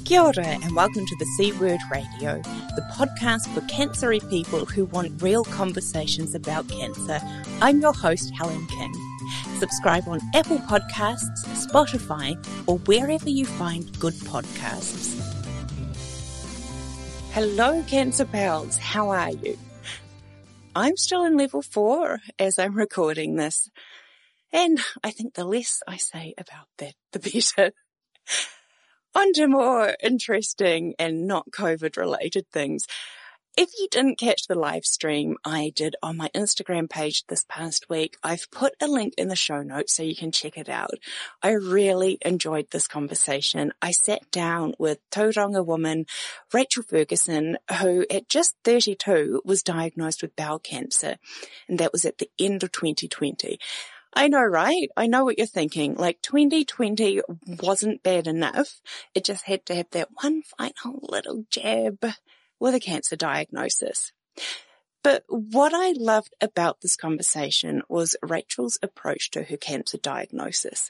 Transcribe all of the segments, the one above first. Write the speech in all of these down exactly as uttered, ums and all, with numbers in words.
Kia ora and welcome to the C Word Radio, the podcast for cancery people who want real conversations about cancer. I'm your host, Helen King. Subscribe on Apple Podcasts, Spotify, or wherever you find good podcasts. Hello, Cancer Pals. How are you? I'm still in level four as I'm recording this. And I think the less I say about that, the better. On to more interesting and not COVID-related things. If you didn't catch the live stream I did on my Instagram page this past week, I've put a link in the show notes so you can check it out. I really enjoyed this conversation. I sat down with Tauranga woman Rachel Ferguson, who at just thirty-two was diagnosed with bowel cancer, and that was at the end of twenty twenty. I know, right? I know what you're thinking. Like twenty twenty wasn't bad enough. It just had to have that one final little jab with a cancer diagnosis. But what I loved about this conversation was Rachel's approach to her cancer diagnosis.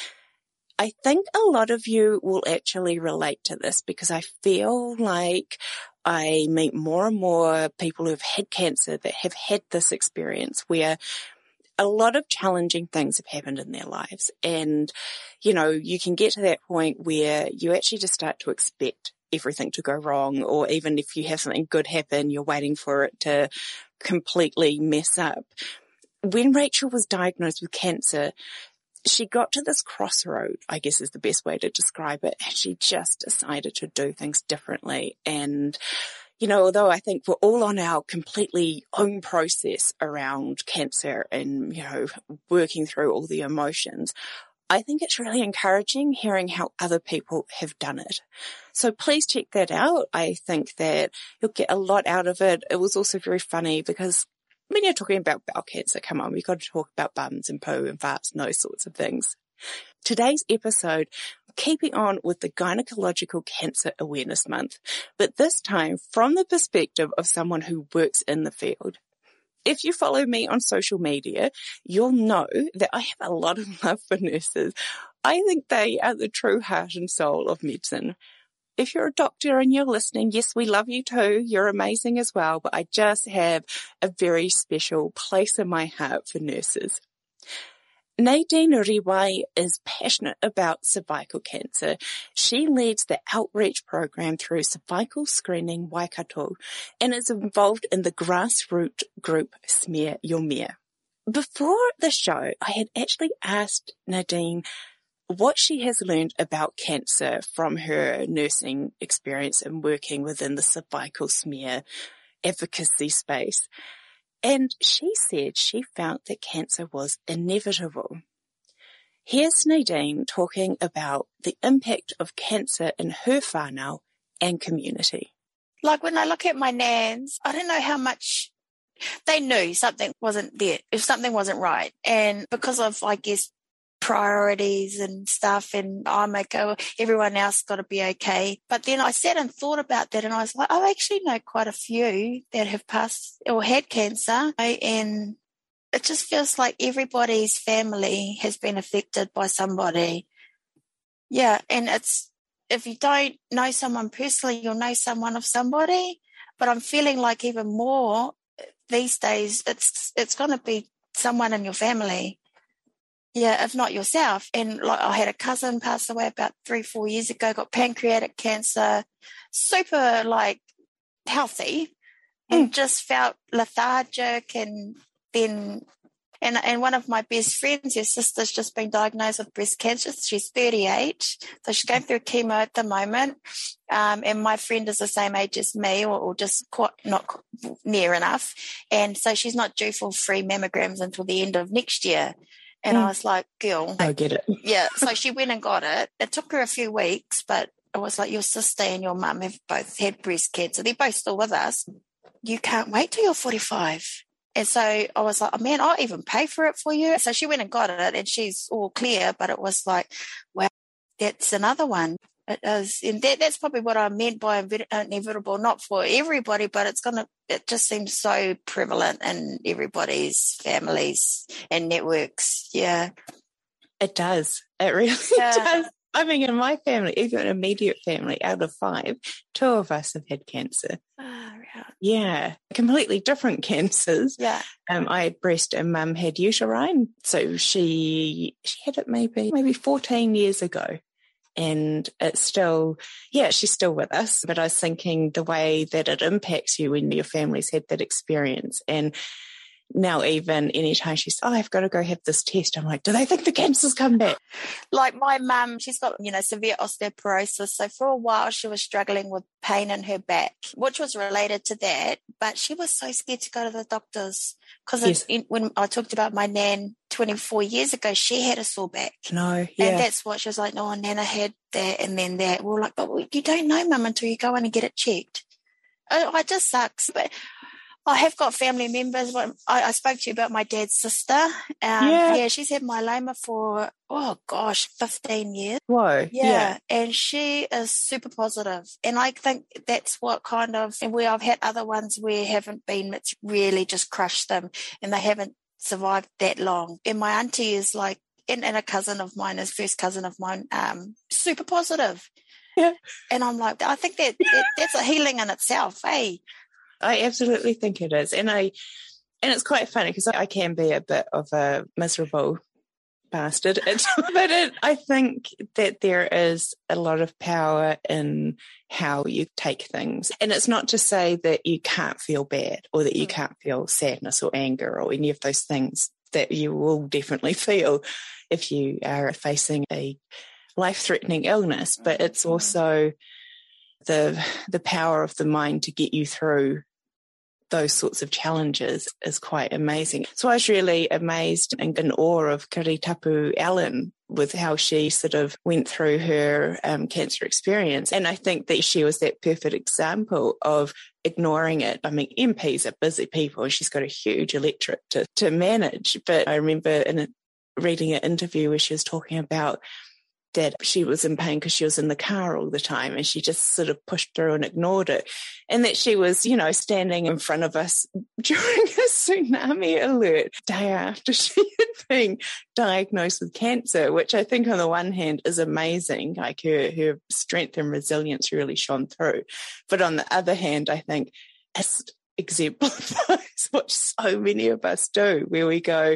I think a lot of you will actually relate to this because I feel like I meet more and more people who've had cancer that have had this experience where a lot of challenging things have happened in their lives. And, you know, you can get to that point where you actually just start to expect everything to go wrong, or even if you have something good happen, you're waiting for it to completely mess up. When Rachel was diagnosed with cancer, she got to this crossroad, I guess is the best way to describe it, and she just decided to do things differently. And you know, although I think we're all on our completely own process around cancer and, you know, working through all the emotions, I think it's really encouraging hearing how other people have done it. So please check that out. I think that you'll get a lot out of it. It was also very funny because when you're talking about bowel cancer, come on, we've got to talk about bums and poo and farts and those sorts of things. Today's episode, keeping on with the Gynecological Cancer Awareness Month, but this time from the perspective of someone who works in the field. If you follow me on social media, you'll know that I have a lot of love for nurses. I think they are the true heart and soul of medicine. If you're a doctor and you're listening, yes, we love you too. You're amazing as well, but I just have a very special place in my heart for nurses. Nadine Riwai is passionate about cervical cancer. She leads the outreach program through Cervical Screening Waikato and is involved in the grassroots group Smear Your Mare. Before the show, I had actually asked Nadine what she has learned about cancer from her nursing experience and working within the cervical smear advocacy space. And she said she felt that cancer was inevitable. Here's Nadine talking about the impact of cancer in her whānau and community. Like when I look at my nans, I don't know how much they knew something wasn't there, if something wasn't right. And because of, I guess, priorities and stuff, and I might go, everyone else got to be okay. But then I sat and thought about that, and I was like, I actually know quite a few that have passed or had cancer, and it just feels like everybody's family has been affected by somebody. Yeah, and it's, if you don't know someone personally, you'll know someone of somebody. But I'm feeling like even more these days, it's it's going to be someone in your family. Yeah, if not yourself. And like I had a cousin pass away about three, four years ago, got pancreatic cancer, super like healthy, and mm. just felt lethargic. And then, and and one of my best friends, her sister's just been diagnosed with breast cancer. She's thirty-eight, so she's going through chemo at the moment. Um, and my friend is the same age as me, or, or just quite not near enough. And so she's not due for free mammograms until the end of next year. And mm. I was like, girl. I get it. Yeah. So she went and got it. It took her a few weeks, but it was like, your sister and your mum have both had breast cancer. They're both still with us. You can't wait till you're forty-five. And so I was like, oh, man, I'll even pay for it for you. So she went and got it, and she's all clear. But it was like, wow, that's another one. It is. And that, that's probably what I meant by inevitable, not for everybody, but it's going to, it just seems so prevalent in everybody's families and networks. Yeah. It does. It really yeah. does. I mean, in my family, even immediate family, out of five, two of us have had cancer. Oh, right. Yeah, completely different cancers. Yeah. Um, I had breast and mum had uterine. So she she had it maybe maybe fourteen years ago. And it's still, yeah, she's still with us. But I was thinking the way that it impacts you when your family's had that experience. And now even anytime she says, oh, I've got to go have this test, I'm like, do they think the cancer's come back? Like my mum, she's got, you know, severe osteoporosis. So for a while she was struggling with pain in her back, which was related to that. But she was so scared to go to the doctors because yes. when I talked about my nan twenty-four years ago, she had a sore back. No, yeah. And that's what she was like, no, Nana had that and then that. We we're like, but you don't know, Mum, until you go in and get it checked. Oh, it just sucks. But I have got family members. I, I spoke to you about my dad's sister. Um, yeah. yeah, she's had myeloma for, oh gosh, fifteen years. Whoa. Yeah. yeah. And she is super positive. And I think that's what kind of, and where I've had other ones where haven't been, it's really just crushed them and they haven't survived that long. And my auntie is like, and, and a cousin of mine, his first cousin of mine, um, super positive. Yeah. And I'm like, I think that, that that's a healing in itself, eh? I absolutely think it is. And I, and it's quite funny because I can be a bit of a miserable bastard. But it, I think that there is a lot of power in how you take things. And it's not to say that you can't feel bad or that you can't feel sadness or anger or any of those things that you will definitely feel if you are facing a life-threatening illness. But it's also the the power of the mind to get you through those sorts of challenges is quite amazing. So I was really amazed and in awe of Kiritapu Allen with how she sort of went through her um, cancer experience. And I think that she was that perfect example of ignoring it. I mean, M Ps are busy people and she's got a huge electorate to, to manage. But I remember in a, reading an interview where she was talking about that she was in pain because she was in the car all the time and she just sort of pushed through and ignored it. And that she was, you know, standing in front of us during a tsunami alert day after she had been diagnosed with cancer, which I think on the one hand is amazing. Like her, her strength and resilience really shone through. But on the other hand, I think it's exemplifies what so many of us do, where we go,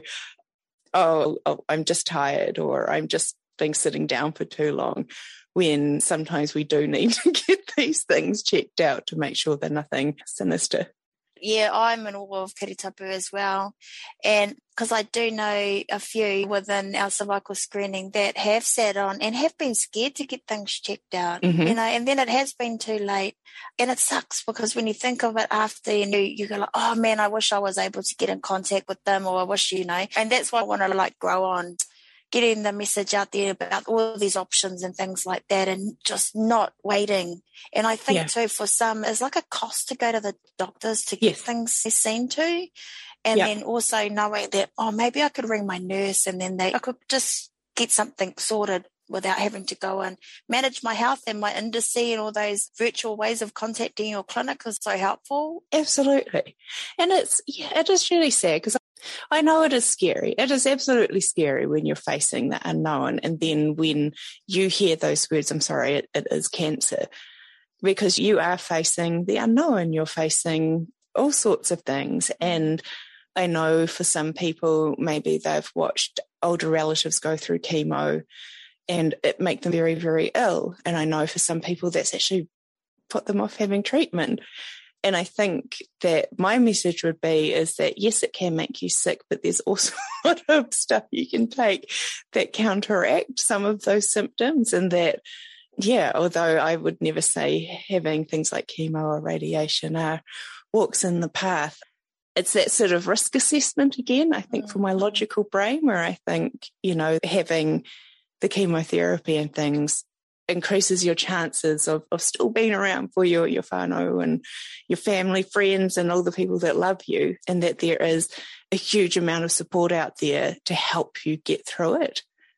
oh, oh I'm just tired, or I'm just been sitting down for too long, when sometimes we do need to get these things checked out to make sure they're nothing sinister. Yeah, I'm in awe of Kiritapu as well. And because I do know a few within our cervical screening that have sat on and have been scared to get things checked out, mm-hmm. you know, and then it has been too late. And it sucks because when you think of it after, you know, you go like, oh man, I wish I was able to get in contact with them, or I wish, you know, and that's why I want to like grow on getting the message out there about all these options and things like that, and just not waiting. And I think yeah. too, for some, it's like a cost to go to the doctors to get yes. things seen to. And yep. then also knowing that, oh, maybe I could ring my nurse and then they, I could just get something sorted without having to go and manage my health. And my Indice and all those virtual ways of contacting your clinic is so helpful. Absolutely. And it's, yeah, it is really sad because I know it is scary. It is absolutely scary when you're facing the unknown. And then when you hear those words, I'm sorry, it, it is cancer, because you are facing the unknown. You're facing all sorts of things. And I know for some people, maybe they've watched older relatives go through chemo and it make them very, very ill. And I know for some people that's actually put them off having treatment. And I think that my message would be is that, yes, it can make you sick, but there's also a lot of stuff you can take that counteract some of those symptoms. And that, yeah, although I would never say having things like chemo or radiation are walks in the path, it's that sort of risk assessment again, I think, for my logical brain, where I think, you know, having the chemotherapy and things increases your chances of, of still being around for your, your whānau and your family, friends, and all the people that love you, and that there is a huge amount of support out there to help you get through it.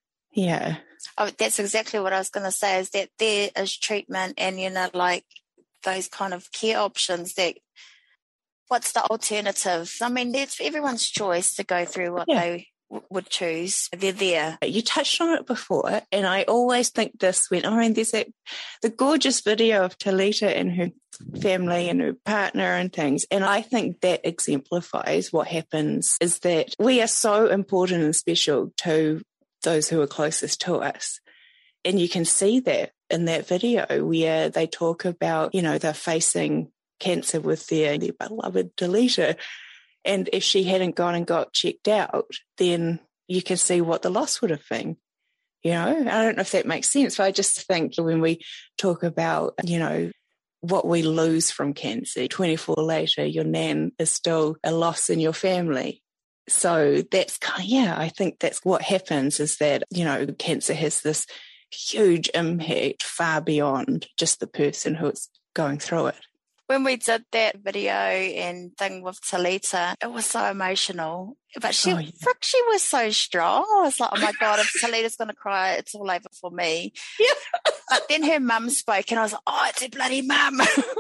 Yeah. Oh, that's exactly what I was going to say, is that there is treatment and, you know, like those kind of care options that, what's the alternative? I mean, it's everyone's choice to go through what yeah. they would choose. They're there. You touched on it before, and I always think this when, I mean, there's that, the gorgeous video of Talita and her family and her partner and things, and I think that exemplifies what happens is that we are so important and special to those who are closest to us. And you can see that in that video where they talk about, you know, they're facing cancer with their, their beloved Talita. And if she hadn't gone and got checked out, then you can see what the loss would have been. You know, I don't know if that makes sense, but I just think when we talk about, you know, what we lose from cancer, twenty-four later, your nan is still a loss in your family. So that's kind of, yeah, I think that's what happens is that, you know, cancer has this huge impact far beyond just the person who's going through it. When we did that video and thing with Talita, it was so emotional. But she, oh, yeah. frick, she was so strong. I was like, oh my God, if Talita's going to cry, it's all over for me. Yeah. But then her mum spoke and I was like, oh, it's a bloody mum.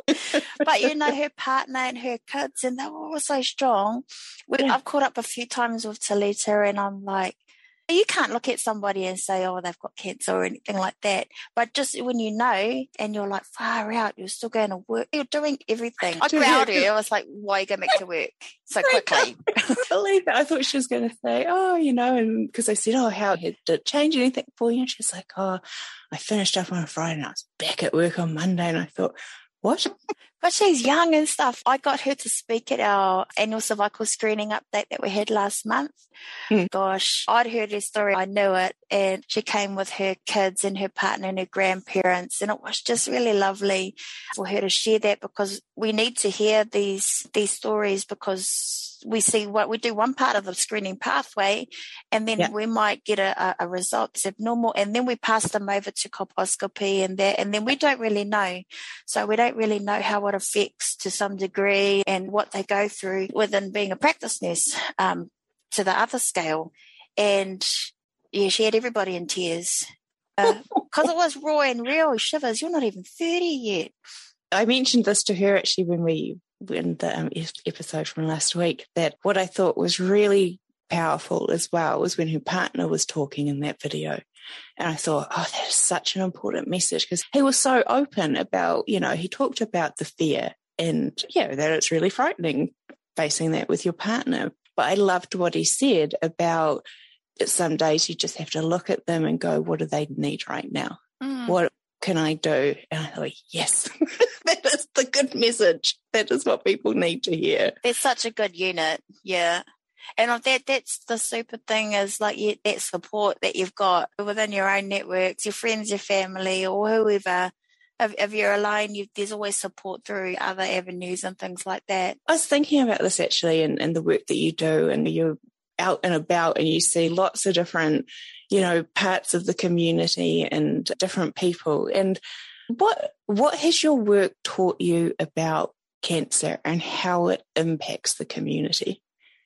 But, you know, her partner and her kids, and they were all so strong. Yeah. I've caught up a few times with Talita and I'm like, you can't look at somebody and say, oh, they've got cancer or anything like that. But just when you know and you're like, far out, you're still going to work. You're doing everything. I growled her. I was like, why are you going back to work so quickly? I can't believe it. I thought she was going to say, oh, you know, and because I said, oh, how did it change anything for you? And she's like, oh, I finished up on a Friday and I was back at work on Monday. And I thought, what? But she's young and stuff. I got her to speak at our annual cervical screening update that we had last month. Mm. Gosh, I'd heard her story. I knew it. And she came with her kids and her partner and her grandparents. And it was just really lovely for her to share that because we need to hear these, these stories because we see what we do one part of the screening pathway and then yeah. we might get a, a result that's abnormal and then we pass them over to colposcopy and that, and then we don't really know. So we don't really know how it affects to some degree and what they go through within being a practice nurse um, to the other scale. And yeah, she had everybody in tears because uh, it was raw and real. Shivers, you're not even thirty yet. I mentioned this to her actually when we in the um, episode from last week, that what I thought was really powerful as well was when her partner was talking in that video. And I thought, oh, that is such an important message because he was so open about, you know, he talked about the fear and, yeah, that it's really frightening facing that with your partner. But I loved what he said about that some days you just have to look at them and go, what do they need right now? Mm. What can I do? And I thought, yes, that is the good message. That is what people need to hear. They're such a good unit, yeah. And that that's the super thing is like you, that support that you've got within your own networks, your friends, your family, or whoever. If, if you're alone, you, there's always support through other avenues and things like that. I was thinking about this actually and, and the work that you do, and you're out and about and you see lots of different, you know, parts of the community and different people. And what what has your work taught you about cancer and how it impacts the community?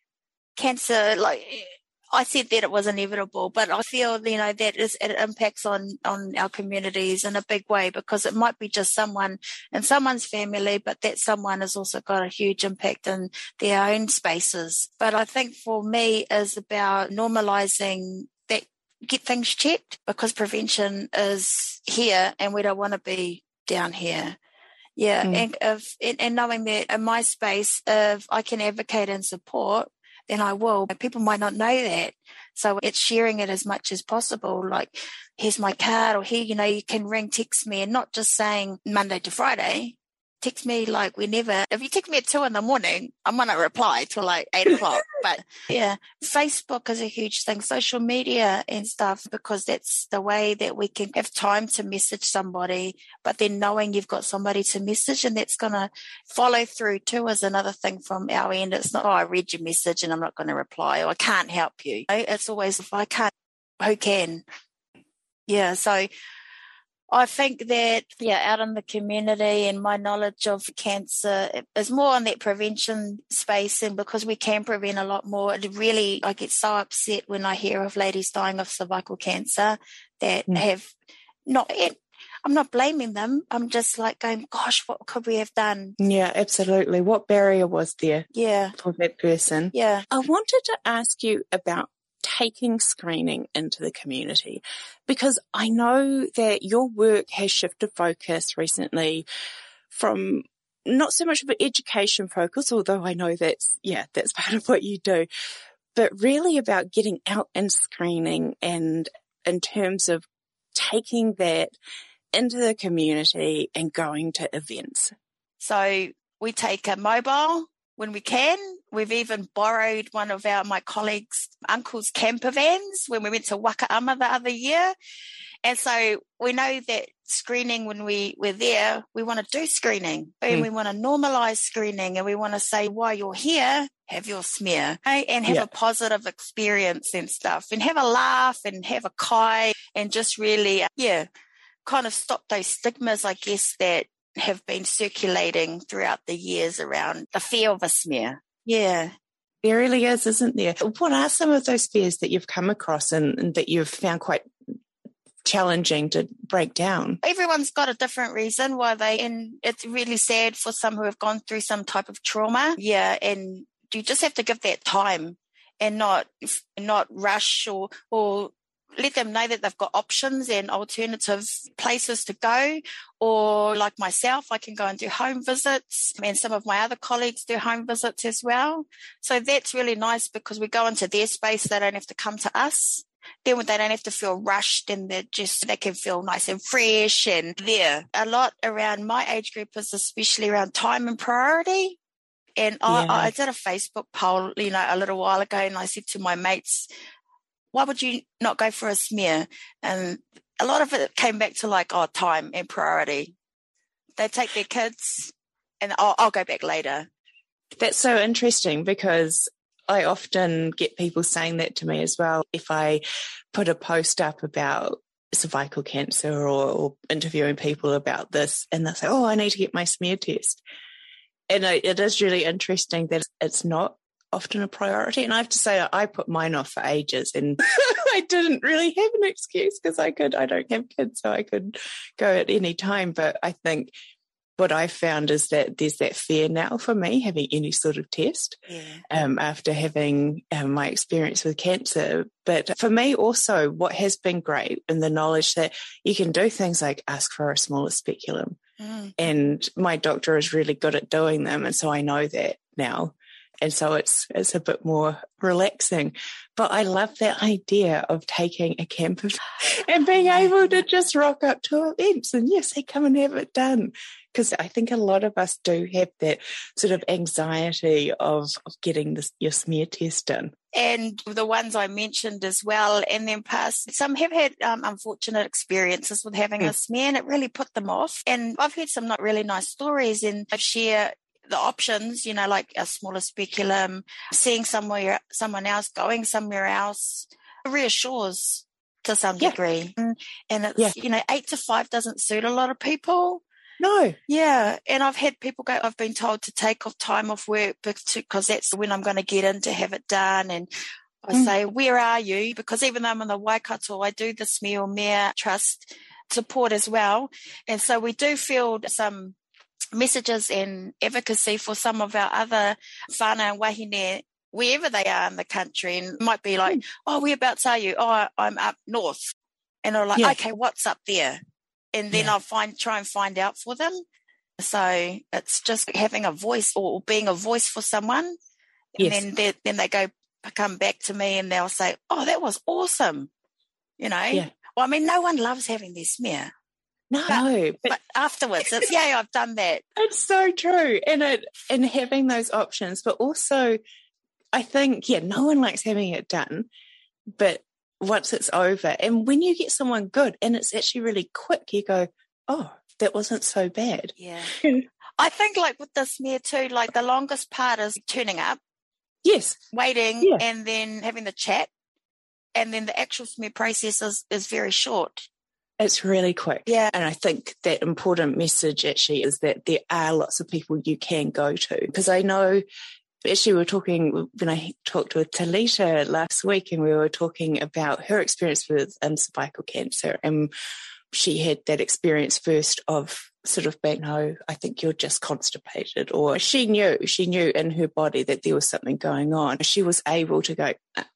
Cancer, like I said that it was inevitable, but I feel, you know, that is, it impacts on, on our communities in a big way because it might be just someone in someone's family, but that someone has also got a huge impact in their own spaces. But I think for me is about normalizing that, get things checked because prevention is here and we don't want to be down here. Yeah. Mm. And if, and, and knowing that in my space, if I can advocate and support, then I will. People might not know that. So it's sharing it as much as possible. Like, here's my card, or here, you know, you can ring, text me, and not just saying Monday to Friday. Text me like whenever. If you text me at two in the morning, I'm going to reply till like eight o'clock. But yeah, Facebook is a huge thing, social media and stuff, because that's the way that we can have time to message somebody, but then knowing you've got somebody to message, and that's going to follow through too is another thing from our end. It's not, oh, I read your message and I'm not going to reply, or I can't help you. It's always, if I can't, who can? Yeah, so I think that, yeah, out in the community and my knowledge of cancer is more on that prevention space, and because we can prevent a lot more, it really, I get so upset when I hear of ladies dying of cervical cancer that mm. have not, I'm not blaming them. I'm just like going, gosh, what could we have done? Yeah, absolutely. What barrier was there yeah. for that person? Yeah. I wanted to ask you about taking screening into the community? Because I know that your work has shifted focus recently from not so much of an education focus, although I know that's, yeah, that's part of what you do, but really about getting out and screening, and in terms of taking that into the community and going to events. So we take a mobile when we can. We've even borrowed one of our my colleagues' uncle's camper vans when we went to Wakaama the other year. And so we know that screening, when we, we're there, we want to do screening and mm. we want to normalise screening, and we want to say, while you're here, have your smear, okay? And have yeah. a positive experience and stuff, and have a laugh and have a kai, and just really, yeah, kind of stop those stigmas, I guess, that have been circulating throughout the years around the fear of a smear. Yeah. There really is, isn't there? What are some of those fears that you've come across and, and that you've found quite challenging to break down? Everyone's got a different reason why they, and it's really sad for some who have gone through some type of trauma. Yeah. And you just have to give that time and not, not rush, or, or let them know that they've got options and alternative places to go. Or like myself, I can go and do home visits, and some of my other colleagues do home visits as well. So that's really nice, because we go into their space. They don't have to come to us. Then they don't have to feel rushed, and they just, they can feel nice and fresh. And there, a lot around my age group is especially around time and priority. And yeah. I, I did a Facebook poll, you know, a little while ago, and I said to my mates, why would you not go for a smear? And a lot of it came back to like, oh, time and priority. They take their kids, and I'll, I'll go back later. That's so interesting, because I often get people saying that to me as well. If I put a post up about cervical cancer, or, or interviewing people about this, and they'll say, oh, I need to get my smear test. And it is really interesting that it's not often a priority. And I have to say, I put mine off for ages, and I didn't really have an excuse, because I could, I don't have kids, so I could go at any time. But I think what I found is that there's that fear now for me having any sort of test yeah. um, after having um, my experience with cancer. But for me also, what has been great in the knowledge that you can do things like ask for a smaller speculum. Mm. And my doctor is really good at doing them. And so I know that now. And so it's it's a bit more relaxing. But I love that idea of taking a camper and being able to just rock up to events and, yes, they come and have it done. Because I think a lot of us do have that sort of anxiety of, of getting this, your smear test done. And the ones I mentioned as well, and then past, some have had um, unfortunate experiences with having mm. a smear, and it really put them off. And I've heard some not really nice stories, and I share the options, you know, like a smaller speculum, seeing somewhere, someone else, going somewhere else, reassures to some yeah. degree. And it's, yeah. you know, eight to five doesn't suit a lot of people. No. Yeah. And I've had people go, I've been told to take off time off work because that's when I'm going to get in to have it done. And I mm. say, where are you? Because even though I'm in the Waikato, I do the Smear Mea Trust support as well. And so we do field some messages and advocacy for some of our other whānau and wahine, wherever they are in the country. And it might be like, mm. oh, whereabouts are you? Oh, I'm up north. And I'm like, yeah. okay, what's up there? And then yeah. I'll find, try and find out for them. So it's just having a voice, or being a voice for someone. And yes. then they, then they go, come back to me and they'll say, oh, that was awesome. You know, yeah. well, I mean, no one loves having their smear. No, but, but, but afterwards it's, yeah, I've done that. It's so true. And it, and having those options, but also I think, yeah, no one likes having it done, but once it's over, and when you get someone good and it's actually really quick, you go, oh, that wasn't so bad. Yeah. I think like with the smear too, like the longest part is turning up. Yes. Waiting yeah. and then having the chat. And then the actual smear process is, is very short. It's really quick. Yeah. And I think that important message actually is that there are lots of people you can go to. Because I know, actually we were talking, when I talked with Talita last week, and we were talking about her experience with um, cervical cancer. And she had that experience first of sort of being, no, I think you're just constipated. Or she knew, she knew in her body that there was something going on. She was able to go, ah,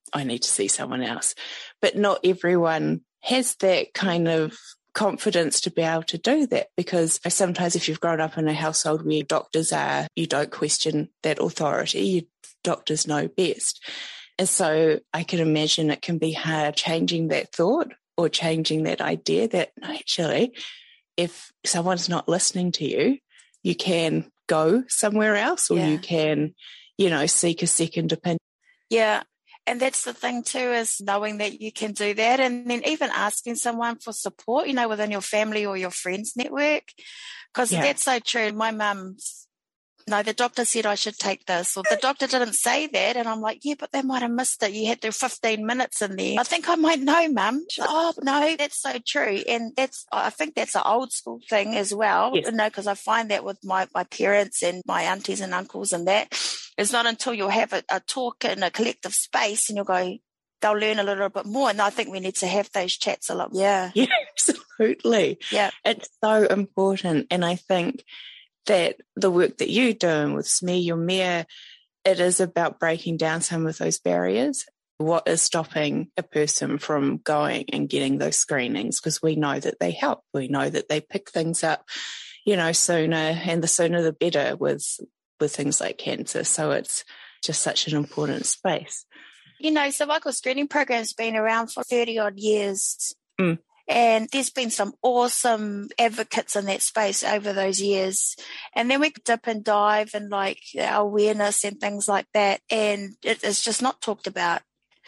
I need to see someone else. But not everyone has that kind of confidence to be able to do that, because sometimes if you've grown up in a household where doctors are, you don't question that authority. You, doctors know best. And so I can imagine it can be hard changing that thought or changing that idea that actually, if someone's not listening to you, you can go somewhere else, or yeah. you can, you know, seek a second opinion. Yeah. And that's the thing too, is knowing that you can do that, and then even asking someone for support, you know, within your family or your friends network, because yeah. that's so true. My mum's, no, the doctor said I should take this, or the doctor didn't say that. And I'm like, yeah, but they might have missed it. You had their fifteen minutes in there. I think I might know, Mum. Oh, no, that's so true. And that's, I think that's an old school thing as well, yes. you know, because I find that with my, my parents and my aunties and uncles and that. It's not until you'll have a, a talk in a collective space and you'll go, they'll learn a little bit more. And I think we need to have those chats a lot. Yeah. Yeah, absolutely. Yeah. It's so important. And I think that the work that you're doing with S M E, your mayor, it is about breaking down some of those barriers. What is stopping a person from going and getting those screenings? Because we know that they help. We know that they pick things up, you know, sooner, and the sooner the better with with things like cancer. So it's just such an important space. You know, cervical screening program's been around for thirty odd years. Mm. And there's been some awesome advocates in that space over those years. And then we dip and dive and like awareness and things like that. And it is just not talked about.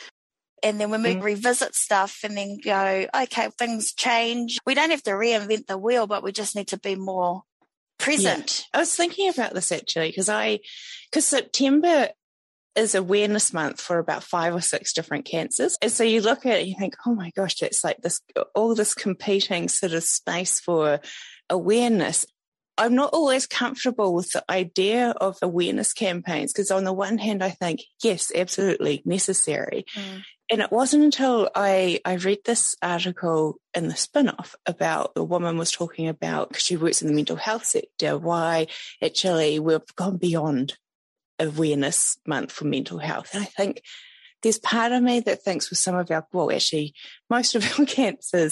And then when we mm. revisit stuff and then go, okay, things change. We don't have to reinvent the wheel, but we just need to be more present. Yeah. I was thinking about this actually, because I, because September is awareness month for about five or six different cancers. And so you look at it and you think, oh my gosh, that's like this, all this competing sort of space for awareness. I'm not always comfortable with the idea of awareness campaigns, because on the one hand, I think, yes, absolutely necessary. Mm. And it wasn't until I, I read this article in the spin-off about a woman was talking about, because she works in the mental health sector, why actually we've gone beyond awareness month for mental health. And I think there's part of me that thinks with some of our, well, actually, most of our cancers,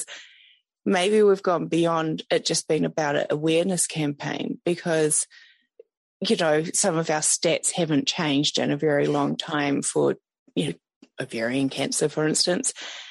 maybe we've gone beyond it just being about an awareness campaign, because, you know, some of our stats haven't changed in a very long time for, you know, ovarian cancer, for instance.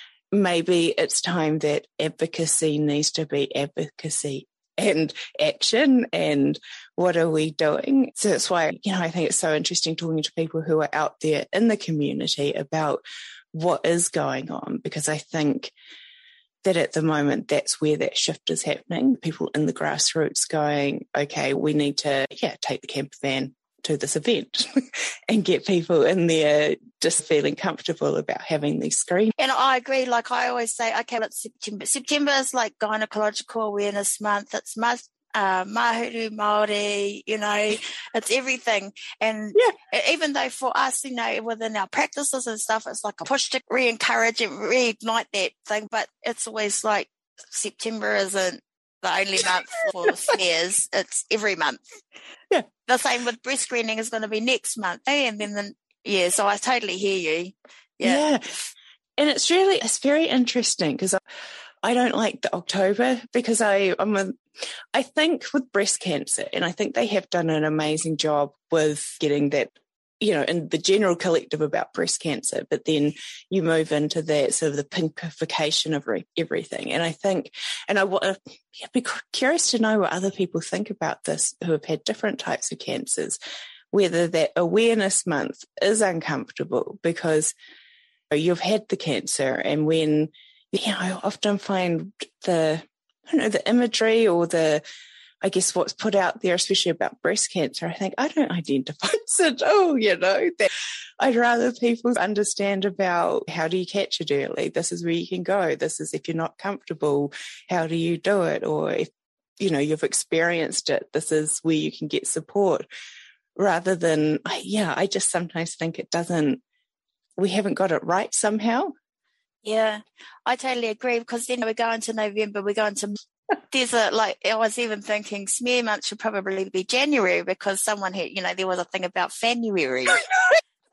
Maybe it's time that advocacy needs to be advocacy and action, and what are we doing? So that's why, you know, I think it's so interesting talking to people who are out there in the community about what is going on, because I think that at the moment that's where that shift is happening. People in the grassroots going, okay, we need to, yeah, take the camper van to this event and get people in there just feeling comfortable about having these screens. And I agree. Like I always say, okay, it's September. September is like Gynecological Awareness Month. It's month. Uh, Mahuru Māori, you know, it's everything. And yeah. even though for us, you know, within our practices and stuff, it's like a push to re-encourage and reignite that thing. But it's always like September isn't the only month for smears. It's every month. Yeah. The same with breast screening is going to be next month. Eh? And then, the, yeah, so I totally hear you. Yeah. yeah. And it's really, it's very interesting, because I, I don't like the October, because I, I'm a, I think with breast cancer, and I think they have done an amazing job with getting that, you know, in the general collective about breast cancer, but then you move into that sort of the pinkification of re- everything. And I think, and I would be curious to know what other people think about this who have had different types of cancers, whether that awareness month is uncomfortable because you've had the cancer, and when, you know, I often find the, I don't know, the imagery or the, I guess what's put out there, especially about breast cancer, I think I don't identify as it all, you know, that I'd rather people understand about how do you catch it early? This is where you can go. This is if you're not comfortable, how do you do it? Or if, you know, you've experienced it, this is where you can get support, rather than, yeah, I just sometimes think it doesn't, we haven't got it right somehow. Yeah, I totally agree, because then we're going to November, we're going to, there's a, like, I was even thinking smear month should probably be January, because someone had, you know, there was a thing about Fanuary.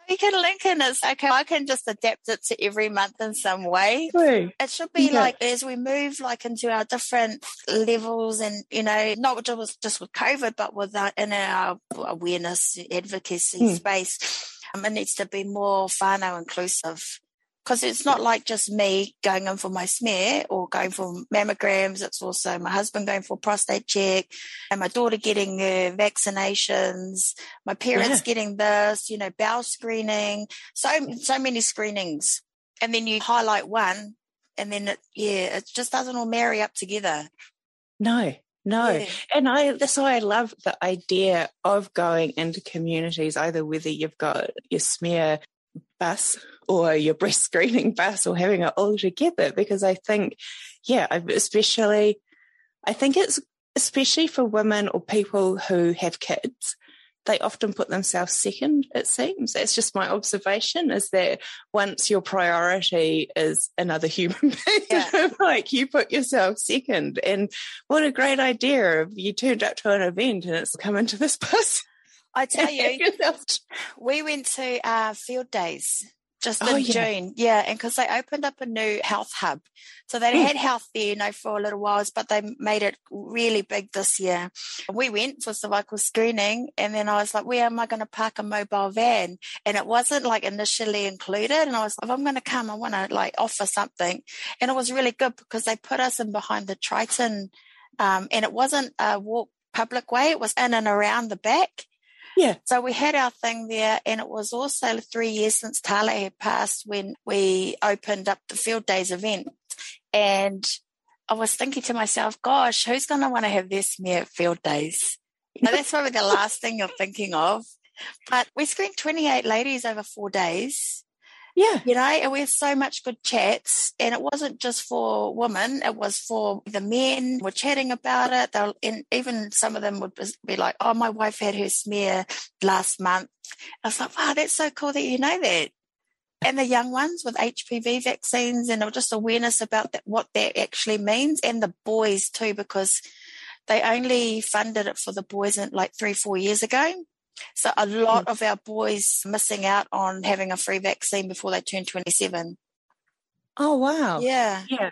You can link in as, okay, I can just adapt it to every month in some way. True. It should be Yeah. like as we move like into our different levels and, you know, not just, just with COVID, but with our, in our awareness, advocacy Mm. space, um, it needs to be more whānau inclusive. Because it's not like just me going in for my smear or going for mammograms. It's also my husband going for prostate check and my daughter getting her vaccinations, my parents Yeah. getting this, you know, bowel screening, so, so many screenings. And then you highlight one and then, it, yeah, it just doesn't all marry up together. No, no. Yeah. And I, that's why I love the idea of going into communities, either whether you've got your smear bus or your breast screening bus or having it all together, because I think, yeah, especially, I think it's especially for women or people who have kids, they often put themselves second, it seems. That's just my observation, is that once your priority is another human being, Yeah. like you put yourself second. And what a great idea if you turned up to an event and it's come into this bus. I tell you, we went to uh, field days just in oh, yeah. June. Yeah, and because they opened up a new health hub. So they Mm. had health there, you know, for a little while, but they made it really big this year. We went for cervical screening, and then I was like, where am I going to park a mobile van? And it wasn't like initially included. And I was like, if I'm going to come, I want to like offer something. And it was really good because they put us in behind the Triton, um, and it wasn't a walk public way. It was in and around the back. Yeah. So we had our thing there, and it was also three years since Tale had passed when we opened up the Field Days event. And I was thinking to myself, gosh, who's going to want to have their smear at Field Days? You know, that's probably the last thing you're thinking of. But we screened twenty-eight ladies over four days. Yeah. You know, and we had so much good chats, and it wasn't just for women, it was for the men. We're chatting about it. They'll, and even some of them would be like, oh, my wife had her smear last month. I was like, wow, that's so cool that you know that. And the young ones with H P V vaccines, and just awareness about that, what that actually means, and the boys too, because they only funded it for the boys in like three, four years ago. So a lot mm. of our boys missing out on having a free vaccine before they turn twenty-seven. Oh, wow. Yeah. Yeah.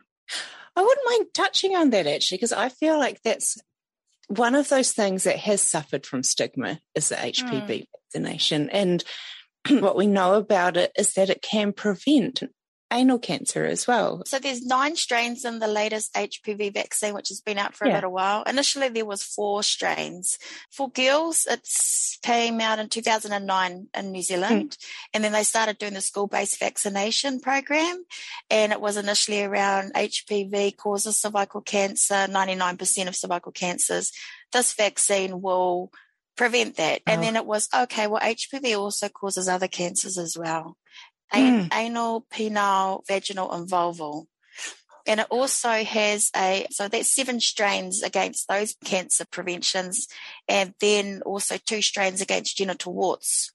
I wouldn't mind touching on that actually, because I feel like that's one of those things that has suffered from stigma is the H P V mm. vaccination. And what we know about it is that it can prevent anal cancer as well. So there's nine strains in the latest H P V vaccine, which has been out for yeah. a little while. Initially, there was four strains. For girls, it came out in two thousand nine in New Zealand, mm. and then they started doing the school-based vaccination program, and it was initially around H P V causes cervical cancer, ninety-nine percent of cervical cancers. This vaccine will prevent that. Oh. And then it was, okay, well, H P V also causes other cancers as well. Mm. Anal, penile, vaginal, and vulval. And it also has a, so that's seven strains against those cancer preventions, and then also two strains against genital warts.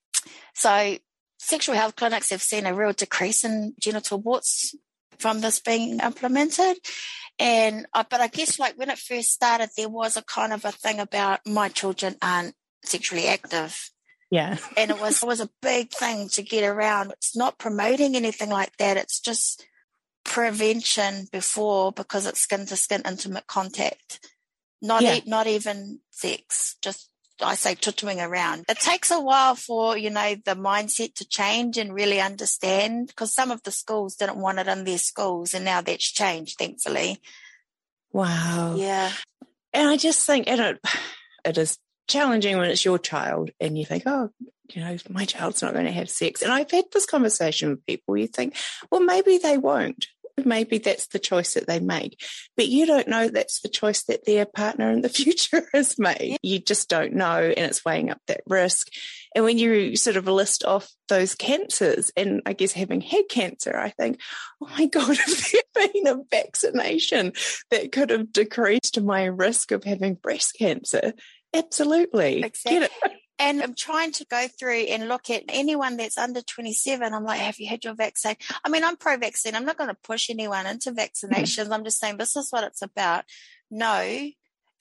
So sexual health clinics have seen a real decrease in genital warts from this being implemented. And, uh, but I guess like when it first started, there was a kind of a thing about my children aren't sexually active. Yeah. And it was, it was a big thing to get around. It's not promoting anything like that. It's just prevention before, because it's skin to skin intimate contact. Not, yeah. e- not even sex, just, I say, tutuing around. It takes a while for, you know, the mindset to change and really understand, because some of the schools didn't want it in their schools, and now that's changed, thankfully. Wow. Yeah. And I just think, and it, it is challenging when it's your child and you think, oh, you know, my child's not going to have sex. And I've had this conversation with people. You think, well, maybe they won't. Maybe that's the choice that they make. But you don't know that's the choice that their partner in the future has made. You just don't know, and it's weighing up that risk. And when you sort of list off those cancers, and I guess having had cancer, I think, oh my God, if there had been a vaccination that could have decreased my risk of having breast cancer, absolutely. Exactly. Get it. And I'm trying to go through and look at anyone that's under twenty-seven. I'm like, have you had your vaccine? I mean, I'm pro-vaccine. I'm not going to push anyone into vaccinations. Mm. I'm just saying this is what it's about. No.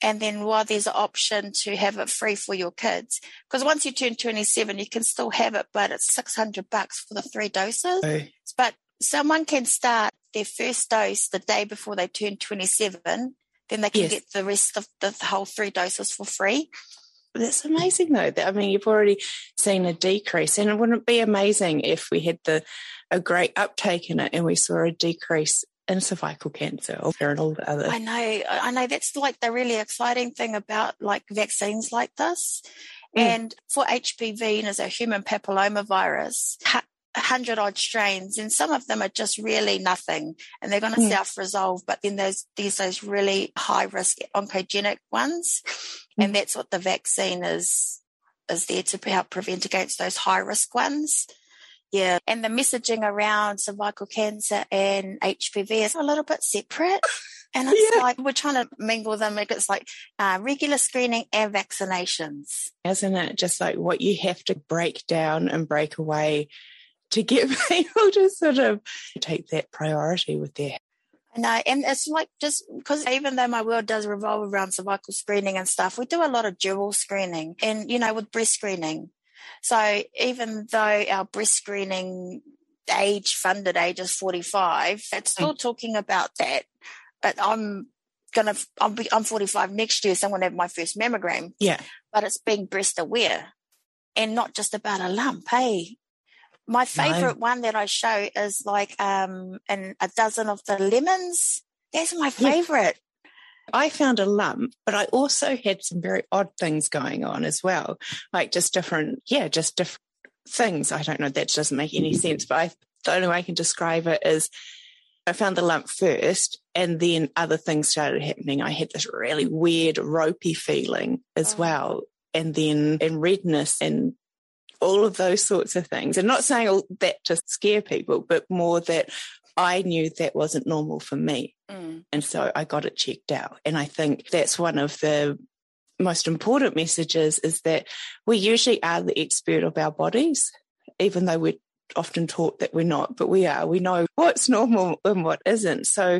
And then while there's an option to have it free for your kids, because once you turn twenty-seven, you can still have it, but it's six hundred bucks for the three doses. Oh. But someone can start their first dose the day before they turn twenty-seven, then they can Yes. get the rest of the whole three doses for free. That's amazing, though. I mean, you've already seen a decrease, and wouldn't it be amazing if we had the a great uptake in it and we saw a decrease in cervical cancer and all the other? I know, I know. That's like the really exciting thing about like vaccines like this. Mm. And for H P V, and as a human papilloma virus, a hundred odd strains, and some of them are just really nothing, and they're going to mm. self-resolve. But then there's there's those really high risk oncogenic ones, mm. and that's what the vaccine is is there to help prevent against those high risk ones. Yeah, and the messaging around cervical cancer and H P V is a little bit separate. And it's yeah. like we're trying to mingle them. It's like uh, regular screening and vaccinations. Isn't it just like what you have to break down and break away to get people to sort of take that priority with their... I know, and it's like just because even though my world does revolve around cervical screening and stuff, we do a lot of dual screening and, you know, with breast screening. So even though our breast screening age, funded age is forty-five, it's still mm. talking about that. But I'm gonna, I'm, I'm forty-five next year, so I'm gonna have my first mammogram. Yeah. But it's being breast aware, and not just about a lump. Hey, my favorite no. one that I show is like um, in a dozen of the lemons. That's my favorite. Yeah. I found a lump, but I also had some very odd things going on as well, like just different, yeah, just different things. I don't know, that doesn't make any sense, but I, the only way I can describe it is I found the lump first and then other things started happening. I had this really weird ropey feeling as oh. well, and then and redness and all of those sorts of things. And not saying all that to scare people, but more that I knew that wasn't normal for me. Mm. And so I got it checked out. And I think that's one of the most important messages, is that we usually are the expert of our bodies, even though we're often taught that we're not, but we are. We know what's normal and what isn't. So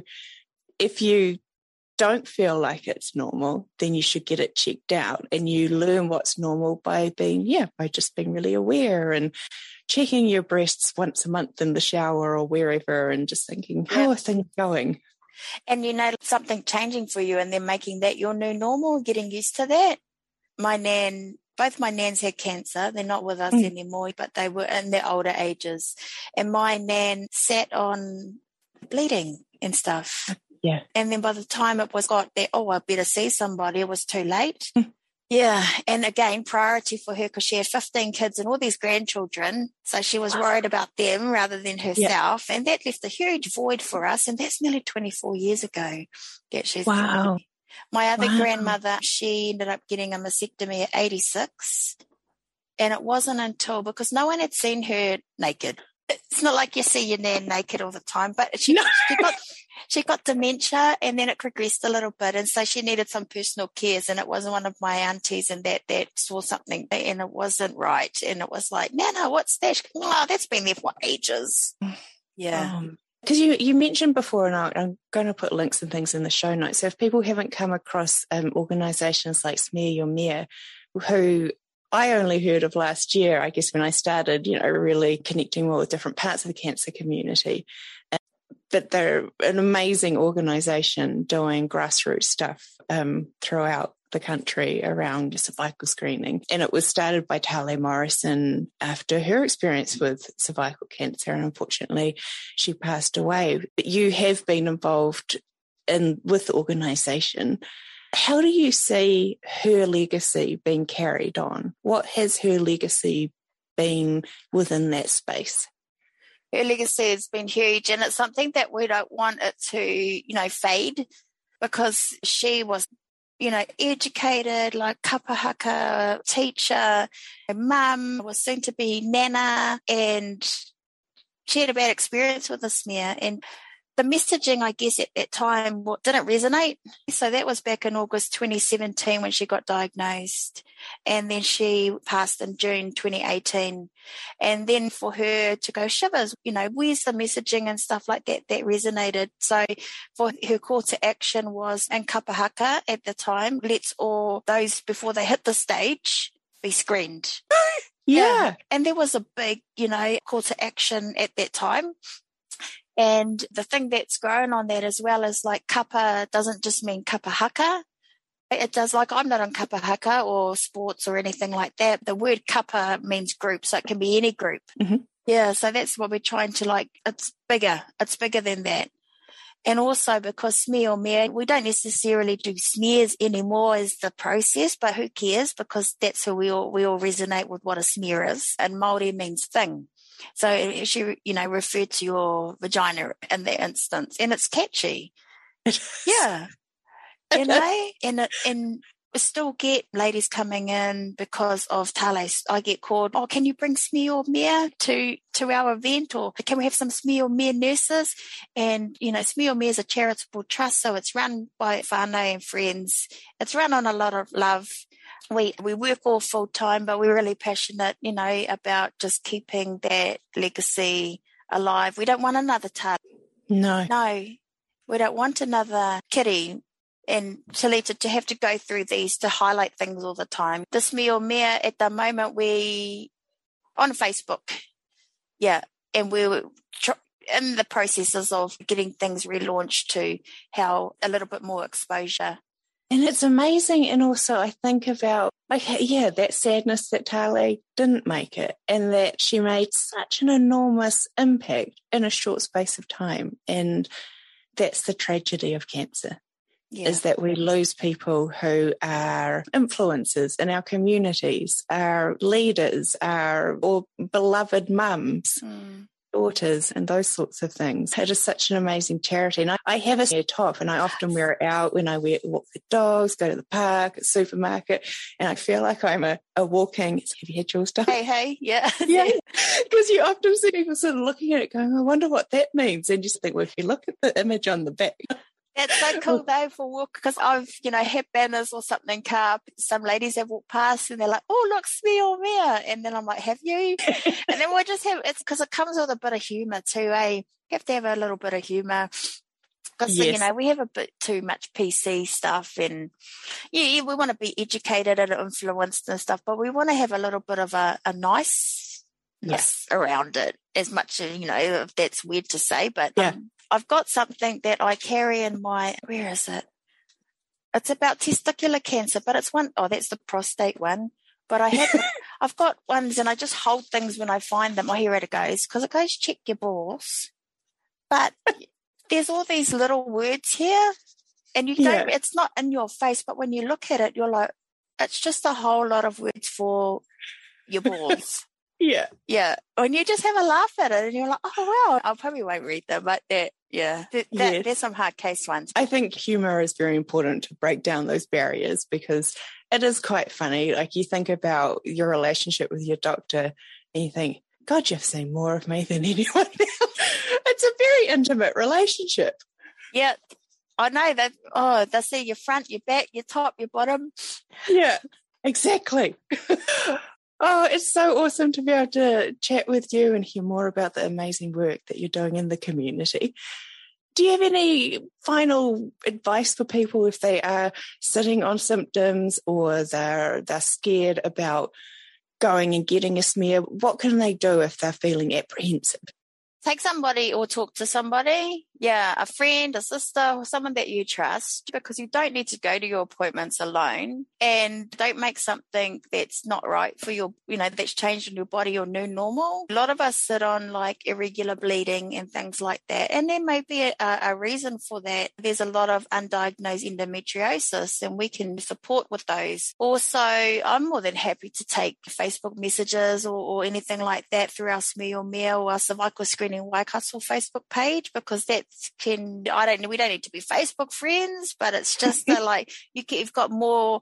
if you don't feel like it's normal, then you should get it checked out, and you learn what's normal by being, yeah, by just being really aware and checking your breasts once a month in the shower or wherever, and just thinking, how yeah. are things going? And you know, something changing for you and then making that your new normal, getting used to that. My nan, both my nans had cancer. They're not with us mm. anymore, but they were in their older ages. And my nan sat on bleeding and stuff. Yeah. And then by the time it was got there, oh, I better see somebody, it was too late. Yeah. And again, priority for her, because she had fifteen kids and all these grandchildren. So she was worried about them rather than herself. Yeah. And that left a huge void for us. And that's nearly twenty-four years ago that she's wow. gone. My other wow. grandmother, she ended up getting a mastectomy at eighty-six. And it wasn't until, because no one had seen her naked. It's not like you see your nan naked all the time, but she, no. she got she got dementia, and then it progressed a little bit, and so she needed some personal cares, and it wasn't one of my aunties and that that saw something and it wasn't right, and it was like, Nana, what's that? Oh, that's been there for ages. Yeah. Because um, you, you mentioned before, and I'm going to put links and things in the show notes, so if people haven't come across um, organisations like Smear Your Mare, who I only heard of last year, I guess, when I started, you know, really connecting more with different parts of the cancer community. But they're an amazing organisation doing grassroots stuff um, throughout the country around cervical screening. And it was started by Tale Morrison after her experience with cervical cancer, and unfortunately she passed away. But you have been involved in with the organisation. How do you see her legacy being carried on? What has her legacy been within that space? Her legacy has been huge, and it's something that we don't want it to, you know, fade, because she was, you know, educated, like kapahaka teacher, her mum was soon to be nana, and she had a bad experience with the smear. And the messaging, I guess, at that time didn't resonate. So that was back in August twenty seventeen when she got diagnosed. And then she passed in June twenty eighteen. And then for her to go, shivers, you know, where's the messaging and stuff like that, that resonated. So for her call to action was, and kapahaka at the time, let's all those before they hit the stage be screened. Yeah. yeah. And there was a big, you know, call to action at that time. And the thing that's grown on that as well is like kapa doesn't just mean kapahaka. It does, like I'm not on kapahaka or sports or anything like that. The word kapa means group, so it can be any group. Mm-hmm. Yeah, so that's what we're trying to like, it's bigger. It's bigger than that. And also because smear or mere, we don't necessarily do smears anymore as the process, but who cares? Because that's who we all, we all resonate with what a smear is. And Māori means thing. So she, you know, referred to your vagina in that instance, and it's catchy. Yeah. You know, and it, and we still get ladies coming in because of Tale. I get called, oh, can you bring smear or mere to, to our event, or can we have some smear or mere nurses? And, you know, smear or mere is a charitable trust, so it's run by whānau and friends. It's run on a lot of love. We we work all full time, but we're really passionate, you know, about just keeping that legacy alive. We don't want another tale. No. No. We don't want another kitty and Talita to have to go through these to highlight things all the time. This me or mere at the moment we on Facebook. Yeah. And we're tr- in the processes of getting things relaunched to how a little bit more exposure. And it's amazing. And also I think about, like, yeah, that sadness that Tale didn't make it and that she made such an enormous impact in a short space of time. And that's the tragedy of cancer, yeah. is that we lose people who are influencers in our communities, our leaders, our or beloved mums. Mm. daughters and those sorts of things. It is such an amazing charity. And I, I have a top and I often wear it out when I wear, walk the dogs, go to the park, supermarket, and I feel like I'm a, a walking, have you had yours done? Hey, hey, yeah. Yeah, because you often see people sort of looking at it going, I wonder what that means. And you just think, well, if you look at the image on the back. That's so cool though for walk, because I've, you know, had banners or something car. Some ladies have walked past and they're like, oh, look, smear or mere. And then I'm like, have you? And then we'll just have, it's because it comes with a bit of humour too, eh? You have to have a little bit of humour. Because, yes. you know, we have a bit too much P C stuff and, yeah, yeah we want to be educated and influenced and stuff, but we want to have a little bit of a, a nice yes yeah. around it, as much as, you know, if that's weird to say, but yeah. um, I've got something that I carry in my, where is it? It's about testicular cancer, but it's one, oh, that's the prostate one. But I have, I've got ones and I just hold things when I find them. Oh, here it goes. Because it goes, check your balls. But there's all these little words here and you don't, yeah. it's not in your face, but when you look at it, you're like, it's just a whole lot of words for your balls. Yeah. Yeah. And you just have a laugh at it and you're like, oh, wow, I probably won't read them, but that, yeah, that, that, yes. there's some hard case ones. I think humour is very important to break down those barriers because it is quite funny. Like you think about your relationship with your doctor and you think, God, you've seen more of me than anyone else. It's a very intimate relationship. Yeah. I know that. Oh, they see your front, your back, your top, your bottom. Yeah, exactly. Oh, it's so awesome to be able to chat with you and hear more about the amazing work that you're doing in the community. Do you have any final advice for people if they are sitting on symptoms or they're they're scared about going and getting a smear? What can they do if they're feeling apprehensive? Take somebody or talk to somebody. Yeah, a friend, a sister, or someone that you trust, because you don't need to go to your appointments alone, and don't make something that's not right for your, you know, that's changed in your body your new normal. A lot of us sit on like irregular bleeding and things like that, and there may be a, a reason for that. There's a lot of undiagnosed endometriosis, and we can support with those. Also, I'm more than happy to take Facebook messages or, or anything like that through our Smear or Mere or our Cervical Screening Waikato Facebook page, because that can, I don't know, we don't need to be Facebook friends, but it's just that like you can, you've got more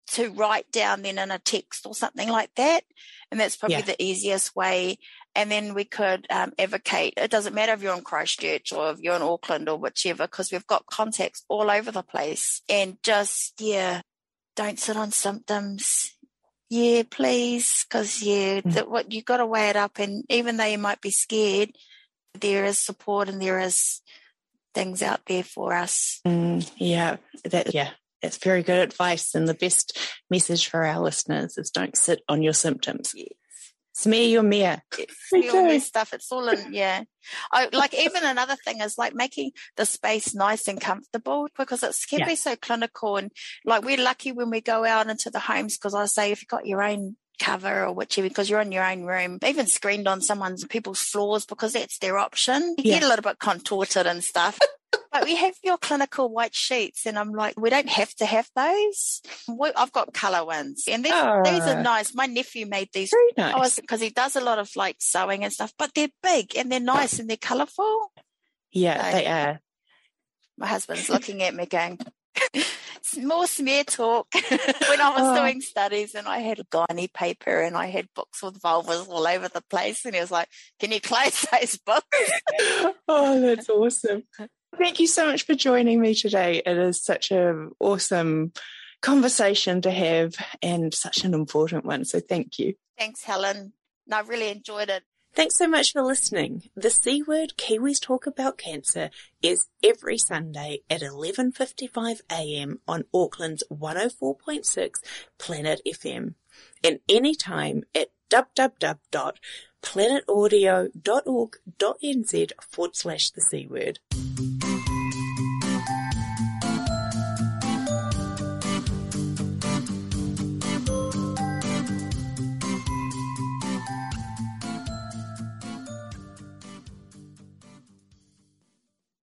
to write down then in a text or something like that. And that's probably yeah. the easiest way. And then we could um, advocate. It doesn't matter if you're in Christchurch or if you're in Auckland or whichever, because we've got contacts all over the place. And just, yeah, don't sit on symptoms. Yeah, please, because, yeah, mm. the, what you got to weigh it up. And even though you might be scared, there is support and there is things out there for us. Mm, yeah, that, yeah. It's very good advice, and the best message for our listeners is don't sit on your symptoms. Yes. Smear your mare. Yes. Smear all this stuff. It's all in, yeah. I, like even another thing is like making the space nice and comfortable, because it can yeah. be so clinical. And like we're lucky when we go out into the homes, because I say if you've got your own cover or whichever, because you're in your own room, even screened on someone's people's floors, because that's their option. You yeah. get a little bit contorted and stuff. But we have your clinical white sheets, and I'm like, we don't have to have those. We, I've got colour ones, and these, oh. these are nice. My nephew made these. Very nice. Because he does a lot of like sewing and stuff, but they're big and they're nice and they're colourful. Yeah, so, they are. My husband's looking at me going, more smear talk. When I was oh. doing studies and I had gynae paper and I had books with vulvas all over the place, and he was like, can you close those books? Oh, that's awesome. Thank you so much for joining me today. It is such an awesome conversation to have and such an important one. So thank you. Thanks, Helen. No, I really enjoyed it. Thanks so much for listening. The C Word Kiwis Talk About Cancer is every Sunday at eleven fifty-five a m on Auckland's one oh four point six Planet F M, and anytime at www.planetaudio.org.nz forward slash the C Word.